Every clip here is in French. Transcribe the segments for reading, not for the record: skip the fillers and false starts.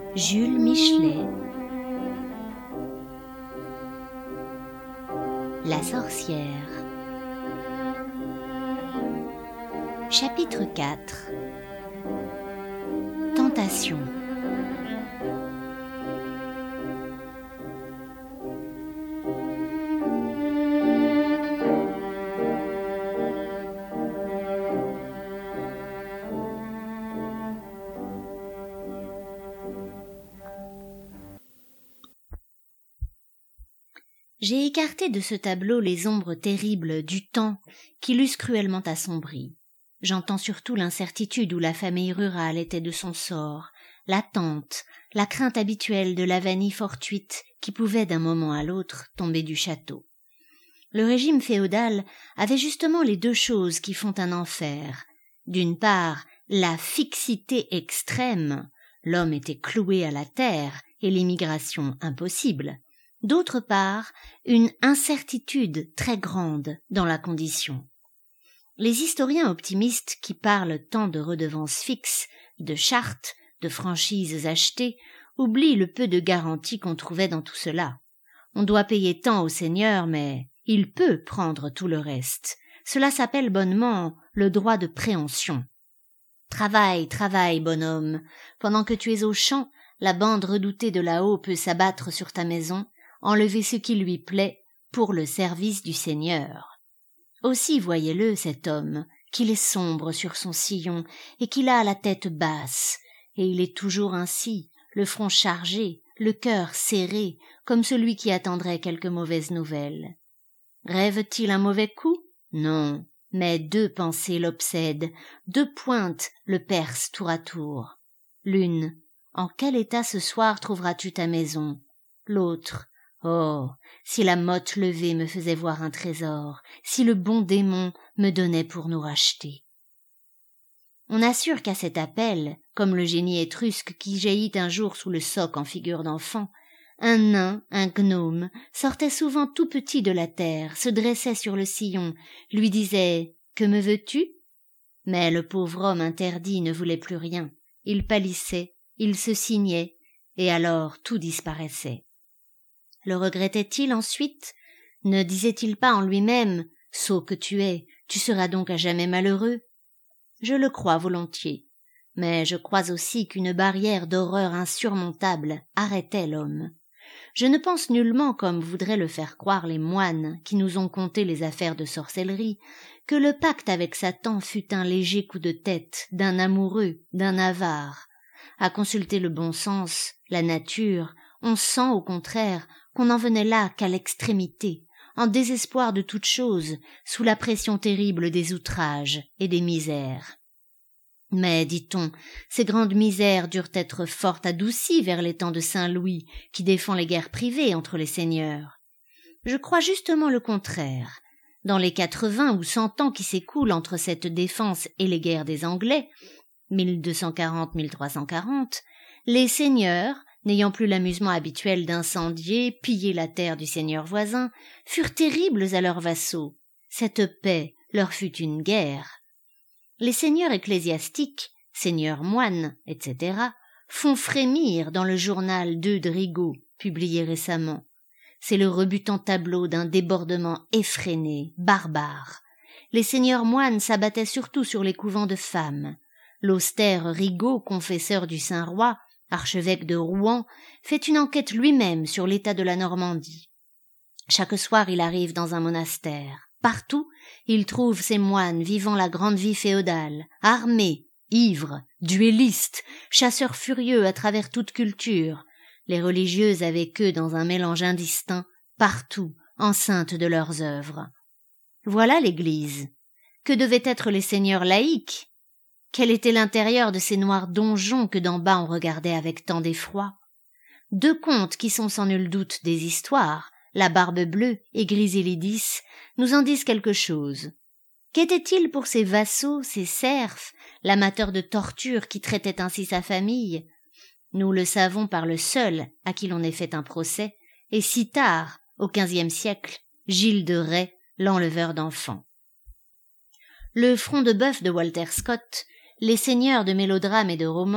Jules Michelet. La sorcière. Chapitre 4. Tentation. J'ai écarté de ce tableau les ombres terribles du temps qui l'eussent cruellement assombri. J'entends surtout l'incertitude où la famille rurale était de son sort, l'attente, la crainte habituelle de l'avanie fortuite qui pouvait d'un moment à l'autre tomber du château. Le régime féodal avait justement les deux choses qui font un enfer. D'une part, la fixité extrême, l'homme était cloué à la terre et l'émigration impossible. D'autre part, une incertitude très grande dans la condition. Les historiens optimistes qui parlent tant de redevances fixes, de chartes, de franchises achetées, oublient le peu de garanties qu'on trouvait dans tout cela. On doit payer tant au seigneur, mais il peut prendre tout le reste. Cela s'appelle bonnement le droit de préemption. Travaille, travaille, bonhomme. Pendant que tu es au champ, la bande redoutée de là-haut peut s'abattre sur ta maison, enlever ce qui lui plaît pour le service du Seigneur. Aussi voyez-le, cet homme, qu'il est sombre sur son sillon et qu'il a la tête basse, et il est toujours ainsi, le front chargé, le cœur serré, comme celui qui attendrait quelque mauvaise nouvelle. Rêve-t-il un mauvais coup? Non, mais deux pensées l'obsèdent, deux pointes le percent tour à tour. L'une, en quel état ce soir trouveras-tu ta maison? L'autre, oh, si la motte levée me faisait voir un trésor, si le bon démon me donnait pour nous racheter. On assure qu'à cet appel, comme le génie étrusque qui jaillit un jour sous le soc en figure d'enfant, un nain, un gnome, sortait souvent tout petit de la terre, se dressait sur le sillon, lui disait « Que me veux-tu » Mais le pauvre homme interdit ne voulait plus rien. Il pâlissait, il se signait, et alors tout disparaissait. Le regrettait-il ensuite? Ne disait-il pas en lui-même « Sot que tu es, tu seras donc à jamais malheureux ?» Je le crois volontiers, mais je crois aussi qu'une barrière d'horreur insurmontable arrêtait l'homme. Je ne pense nullement, comme voudraient le faire croire les moines qui nous ont conté les affaires de sorcellerie, que le pacte avec Satan fut un léger coup de tête d'un amoureux, d'un avare. À consulter le bon sens, la nature, on sent au contraire qu'on n'en venait là qu'à l'extrémité, en désespoir de toute chose, sous la pression terrible des outrages et des misères. Mais, dit-on, ces grandes misères durent être fort adoucies vers les temps de Saint-Louis, qui défend les guerres privées entre les seigneurs. Je crois justement le contraire. Dans les 80 ou 100 ans qui s'écoulent entre cette défense et les guerres des Anglais, 1240-1340, les seigneurs, n'ayant plus l'amusement habituel d'incendier, piller la terre du seigneur voisin, furent terribles à leurs vassaux. Cette paix leur fut une guerre. Les seigneurs ecclésiastiques, seigneurs moines, etc., font frémir dans le journal d'Eudes Rigaud, publié récemment. C'est le rebutant tableau d'un débordement effréné, barbare. Les seigneurs moines s'abattaient surtout sur les couvents de femmes. L'austère Rigaud, confesseur du Saint-Roi, archevêque de Rouen, fait une enquête lui-même sur l'état de la Normandie. Chaque soir, il arrive dans un monastère. Partout, il trouve ces moines vivant la grande vie féodale, armés, ivres, duellistes, chasseurs furieux à travers toute culture, les religieuses avec eux dans un mélange indistinct, partout, enceintes de leurs œuvres. Voilà l'Église. Que devaient être les seigneurs laïcs? Quel était l'intérieur de ces noirs donjons que d'en bas on regardait avec tant d'effroi? Deux contes qui sont sans nul doute des histoires, la Barbe Bleue et Grisélidis, nous en disent quelque chose. Qu'était-il pour ces vassaux, ces serfs, l'amateur de torture qui traitait ainsi sa famille? Nous le savons par le seul à qui l'on ait fait un procès, et si tard, au XVe siècle, Gilles de Rais, l'enleveur d'enfants. Le front de bœuf de Walter Scott, les seigneurs de mélodrames et de romans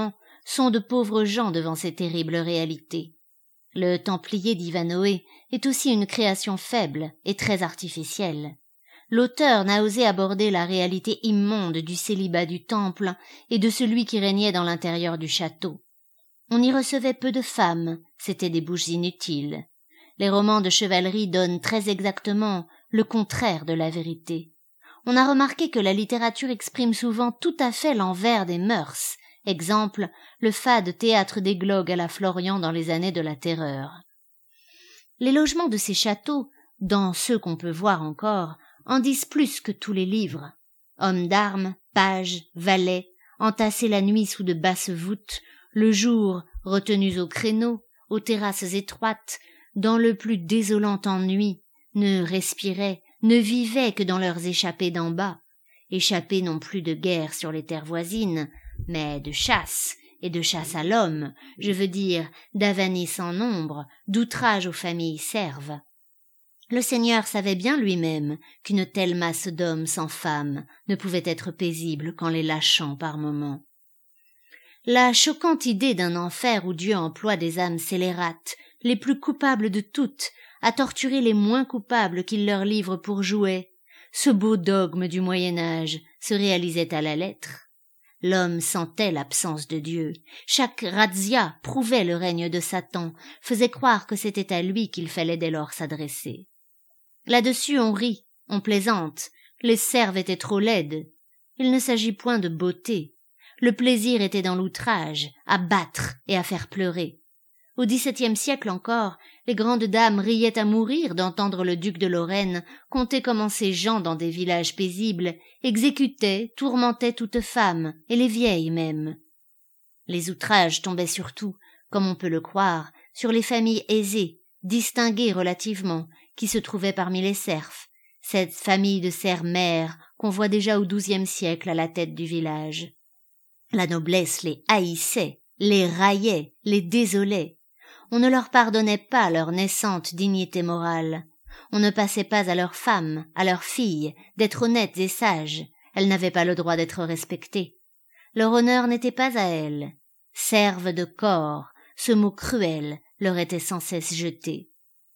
sont de pauvres gens devant ces terribles réalités. Le Templier d'Ivanhoé est aussi une création faible et très artificielle. L'auteur n'a osé aborder la réalité immonde du célibat du temple et de celui qui régnait dans l'intérieur du château. On y recevait peu de femmes, c'étaient des bouches inutiles. Les romans de chevalerie donnent très exactement le contraire de la vérité. On a remarqué que la littérature exprime souvent tout à fait l'envers des mœurs. Exemple, le fade théâtre d'églogue à la Florian dans les années de la Terreur. Les logements de ces châteaux, dans ceux qu'on peut voir encore, en disent plus que tous les livres. Hommes d'armes, pages, valets, entassés la nuit sous de basses voûtes, le jour retenus au créneau, aux terrasses étroites, dans le plus désolant ennui, ne respiraient, ne vivaient que dans leurs échappées d'en bas, échappées non plus de guerre sur les terres voisines, mais de chasse, et de chasse à l'homme, je veux dire d'avanies sans nombre, d'outrage aux familles serves. Le Seigneur savait bien lui-même qu'une telle masse d'hommes sans femmes ne pouvait être paisible qu'en les lâchant par moments. La choquante idée d'un enfer où Dieu emploie des âmes scélérates, les plus coupables de toutes, à torturer les moins coupables qu'il leur livre pour jouet, ce beau dogme du Moyen-Âge se réalisait à la lettre. L'homme sentait l'absence de Dieu. Chaque razzia prouvait le règne de Satan, faisait croire que c'était à lui qu'il fallait dès lors s'adresser. Là-dessus on rit, on plaisante, les serves étaient trop laides. Il ne s'agit point de beauté. Le plaisir était dans l'outrage, à battre et à faire pleurer. Au XVIIe siècle encore, les grandes dames riaient à mourir d'entendre le duc de Lorraine conter comment ces gens dans des villages paisibles exécutaient, tourmentaient toute femme, et les vieilles même. Les outrages tombaient surtout, comme on peut le croire, sur les familles aisées, distinguées relativement, qui se trouvaient parmi les serfs, cette famille de serfs-mères qu'on voit déjà au XIIe siècle à la tête du village. La noblesse les haïssait, les raillait, les désolait. On ne leur pardonnait pas leur naissante dignité morale. On ne passait pas à leurs femmes, à leurs filles, d'être honnêtes et sages. Elles n'avaient pas le droit d'être respectées. Leur honneur n'était pas à elles. Serves de corps, ce mot cruel leur était sans cesse jeté.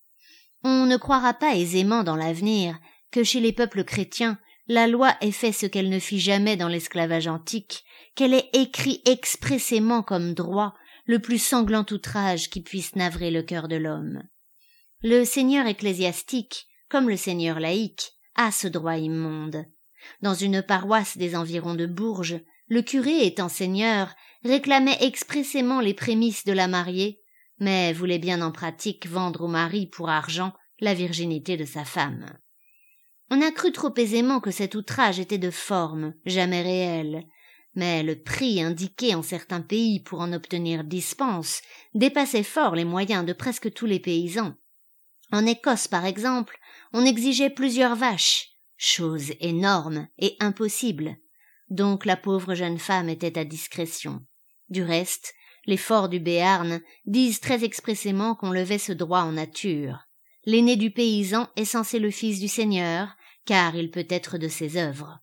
On ne croira pas aisément dans l'avenir que chez les peuples chrétiens, la loi ait fait ce qu'elle ne fit jamais dans l'esclavage antique, qu'elle ait écrit expressément comme droit le plus sanglant outrage qui puisse navrer le cœur de l'homme. Le seigneur ecclésiastique, comme le seigneur laïque, a ce droit immonde. Dans une paroisse des environs de Bourges, le curé, étant seigneur, réclamait expressément les prémices de la mariée, mais voulait bien en pratique vendre au mari pour argent la virginité de sa femme. On a cru trop aisément que cet outrage était de forme, jamais réel, mais le prix indiqué en certains pays pour en obtenir dispense dépassait fort les moyens de presque tous les paysans. En Écosse, par exemple, on exigeait plusieurs vaches, chose énorme et impossible, donc la pauvre jeune femme était à discrétion. Du reste, les forts du Béarn disent très expressément qu'on levait ce droit en nature. L'aîné du paysan est censé le fils du seigneur, car il peut être de ses œuvres.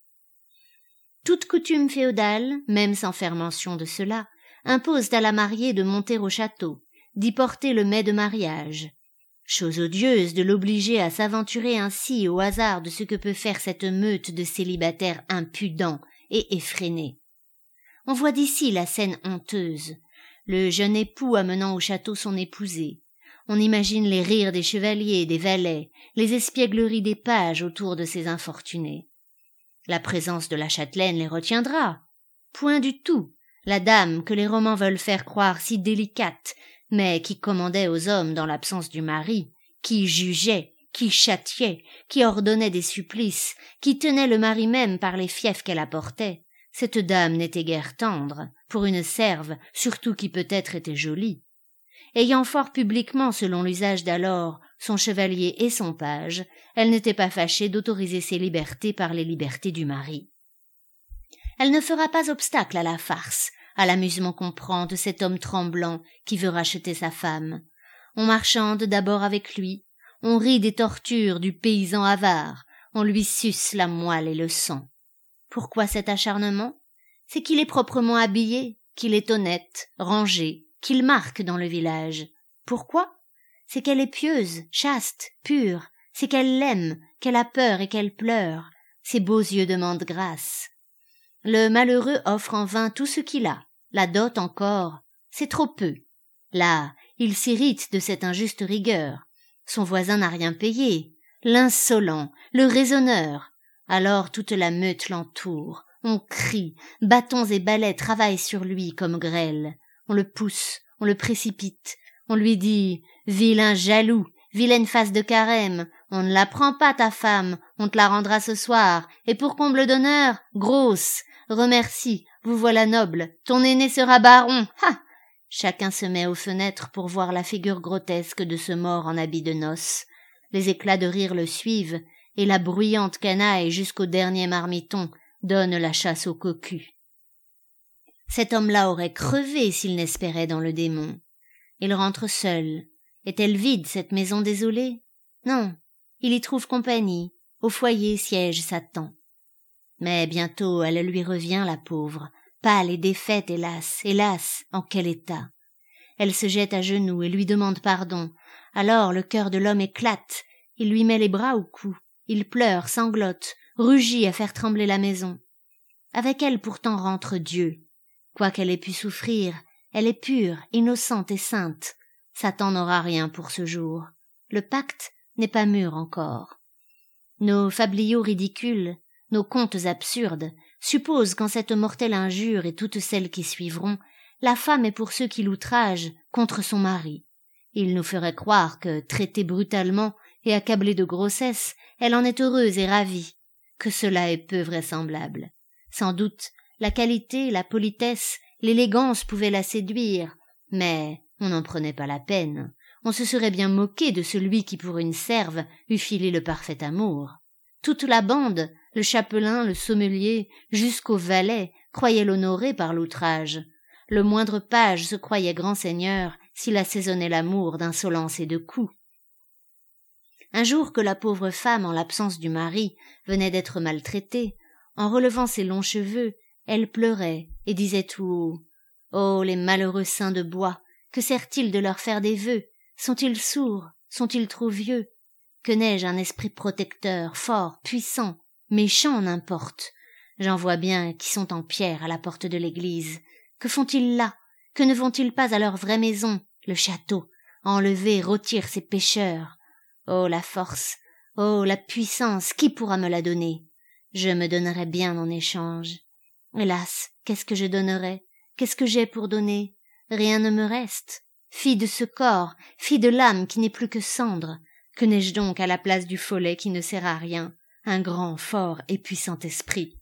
Toute coutume féodale, même sans faire mention de cela, impose à la mariée de monter au château, d'y porter le mets de mariage. Chose odieuse de l'obliger à s'aventurer ainsi au hasard de ce que peut faire cette meute de célibataires impudents et effrénés. On voit d'ici la scène honteuse, le jeune époux amenant au château son épousée. On imagine les rires des chevaliers et des valets, les espiègleries des pages autour de ces infortunés. La présence de la châtelaine les retiendra. Point du tout. La dame que les romans veulent faire croire si délicate, mais qui commandait aux hommes dans l'absence du mari, qui jugeait, qui châtiait, qui ordonnait des supplices, qui tenait le mari même par les fiefs qu'elle apportait, cette dame n'était guère tendre, pour une serve, surtout qui peut-être était jolie. Ayant fort publiquement, selon l'usage d'alors, son chevalier et son page, elle n'était pas fâchée d'autoriser ses libertés par les libertés du mari. Elle ne fera pas obstacle à la farce, à l'amusement qu'on prend de cet homme tremblant qui veut racheter sa femme. On marchande d'abord avec lui, on rit des tortures du paysan avare, on lui suce la moelle et le sang. Pourquoi cet acharnement? C'est qu'il est proprement habillé, qu'il est honnête, rangé, qu'il marque dans le village. Pourquoi? C'est qu'elle est pieuse, chaste, pure, c'est qu'elle l'aime, qu'elle a peur et qu'elle pleure. Ses beaux yeux demandent grâce. Le malheureux offre en vain tout ce qu'il a, la dot encore, c'est trop peu. Là, il s'irrite de cette injuste rigueur. Son voisin n'a rien payé. L'insolent, le raisonneur. Alors toute la meute l'entoure. On crie, bâtons et balais travaillent sur lui comme grêle. On le pousse, on le précipite. On lui dit « Vilain jaloux, vilaine face de carême, on ne la prend pas ta femme, on te la rendra ce soir, et pour comble d'honneur, grosse, remercie, vous voilà noble, ton aîné sera baron, ha !» Chacun se met aux fenêtres pour voir la figure grotesque de ce mort en habit de noces. Les éclats de rire le suivent, et la bruyante canaille jusqu'au dernier marmiton donne la chasse au cocu. Cet homme-là aurait crevé s'il n'espérait dans le démon. Il rentre seul. Est-elle vide, cette maison désolée? Non, il y trouve compagnie. Au foyer siège Satan. Mais bientôt elle lui revient, la pauvre, pâle et défaite, hélas, hélas, en quel état! Elle se jette à genoux et lui demande pardon. Alors le cœur de l'homme éclate, il lui met les bras au cou, il pleure, sanglote, rugit à faire trembler la maison. Avec elle pourtant rentre Dieu. Quoiqu'elle ait pu souffrir, elle est pure, innocente et sainte. Satan n'aura rien pour ce jour. Le pacte n'est pas mûr encore. Nos fabliaux ridicules, nos contes absurdes, supposent qu'en cette mortelle injure et toutes celles qui suivront, la femme est pour ceux qui l'outragent contre son mari. Ils nous feraient croire que, traitée brutalement et accablée de grossesse, elle en est heureuse et ravie, que cela est peu vraisemblable. Sans doute, la qualité, la politesse, l'élégance pouvaient la séduire, mais on n'en prenait pas la peine. On se serait bien moqué de celui qui, pour une serve, eût filé le parfait amour. Toute la bande, le chapelain, le sommelier, jusqu'au valet, croyait l'honorer par l'outrage. Le moindre page se croyait grand seigneur s'il assaisonnait l'amour d'insolence et de coups. Un jour que la pauvre femme, en l'absence du mari, venait d'être maltraitée, en relevant ses longs cheveux, elle pleurait et disait tout haut « Oh, les malheureux saints de bois, que sert-il de leur faire des vœux? Sont-ils sourds? Sont-ils trop vieux? Que n'ai-je un esprit protecteur, fort, puissant, méchant, n'importe. J'en vois bien qui sont en pierre à la porte de l'église. Que font-ils là? Que ne vont-ils pas à leur vraie maison, le château, enlever, rôtir ces pécheurs? Oh, la force! Oh, la puissance! Qui pourra me la donner? Je me donnerais bien en échange. Hélas, qu'est-ce que je donnerais? Qu'est-ce que j'ai pour donner? Rien ne me reste. Fille de ce corps, fille de l'âme qui n'est plus que cendre, que n'ai-je donc à la place du follet qui ne sert à rien, un grand, fort et puissant esprit?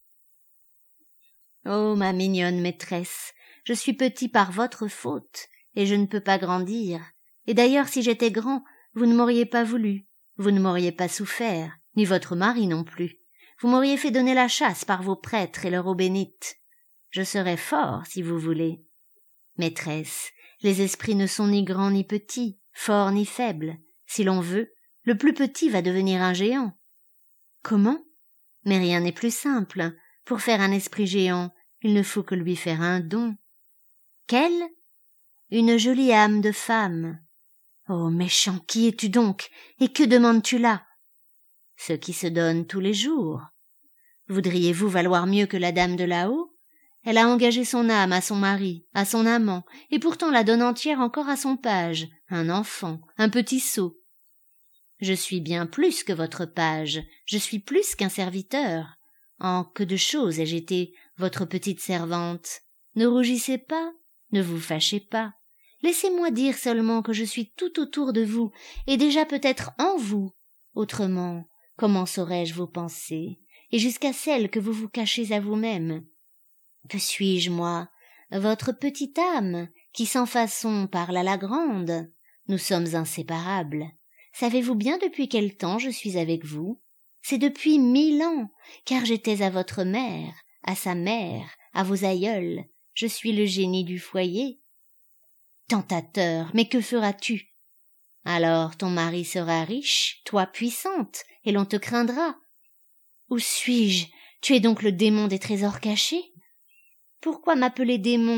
Oh, ma mignonne maîtresse, je suis petit par votre faute, et je ne peux pas grandir. Et d'ailleurs, si j'étais grand, vous ne m'auriez pas voulu, vous ne m'auriez pas souffert, ni votre mari non plus. Vous m'auriez fait donner la chasse par vos prêtres et leur eau bénite. Je serais fort, si vous voulez. Maîtresse, les esprits ne sont ni grands ni petits, forts ni faibles. Si l'on veut, le plus petit va devenir un géant. Comment? Mais rien n'est plus simple. Pour faire un esprit géant, il ne faut que lui faire un don. Quel? Une jolie âme de femme. Oh, méchant, qui es-tu donc? Et que demandes-tu là? Ce qui se donne tous les jours. Voudriez-vous valoir mieux que la dame de là-haut? Elle a engagé son âme à son mari, à son amant, et pourtant la donne entière encore à son page, un enfant, un petit sot. Je suis bien plus que votre page, je suis plus qu'un serviteur. En que de choses ai-je été votre petite servante? Ne rougissez pas, ne vous fâchez pas. Laissez-moi dire seulement que je suis tout autour de vous, et déjà peut-être en vous. Autrement, comment saurais-je vos pensées, et jusqu'à celles que vous vous cachez à vous-même? Que suis-je, moi? Votre petite âme, qui sans façon parle à la grande. Nous sommes inséparables. Savez-vous bien depuis quel temps je suis avec vous? C'est depuis 1000 ans, car j'étais à votre mère, à sa mère, à vos aïeuls. Je suis le génie du foyer. Tentateur, mais que feras-tu? Alors ton mari sera riche, toi puissante, et l'on te craindra. Où suis-je? Tu es donc le démon des trésors cachés? Pourquoi m'appeler démon,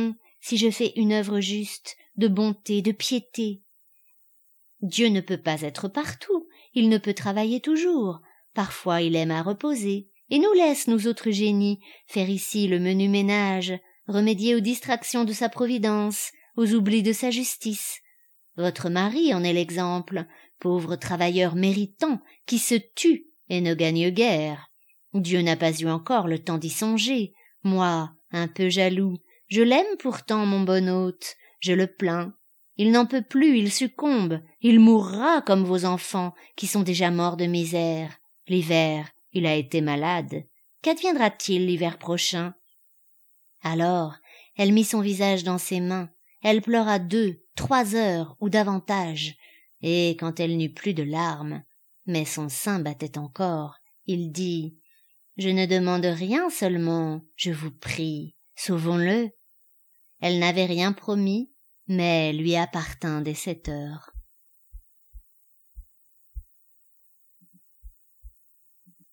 si je fais une œuvre juste, de bonté, de piété. Dieu ne peut pas être partout, il ne peut travailler toujours. Parfois il aime à reposer, et nous laisse, nous autres génies, faire ici le menu ménage, remédier aux distractions de sa providence, aux oublis de sa justice. Votre mari en est l'exemple, pauvre travailleur méritant, qui se tue et ne gagne guère. Dieu n'a pas eu encore le temps d'y songer. Moi, un peu jaloux, je l'aime pourtant, mon bon hôte, je le plains. Il n'en peut plus, il succombe, il mourra comme vos enfants, qui sont déjà morts de misère. L'hiver, il a été malade. Qu'adviendra-t-il l'hiver prochain? Alors, elle mit son visage dans ses mains, elle pleura 2, 3 heures ou davantage, et quand elle n'eut plus de larmes, mais son sein battait encore, il dit « Je ne demande rien seulement, je vous prie, sauvons-le. » Elle n'avait rien promis, mais lui appartint dès 7 heures.